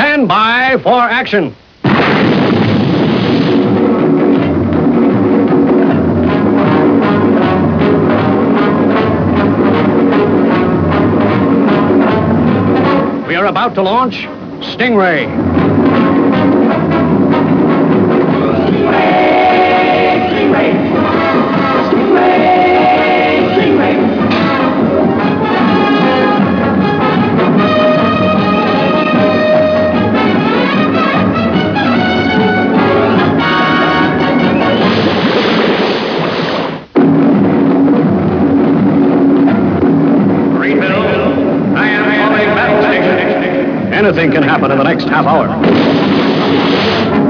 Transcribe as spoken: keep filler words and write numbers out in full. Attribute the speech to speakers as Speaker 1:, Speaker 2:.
Speaker 1: Stand by for action. We are about to launch Stingray. Anything can happen in the next half hour.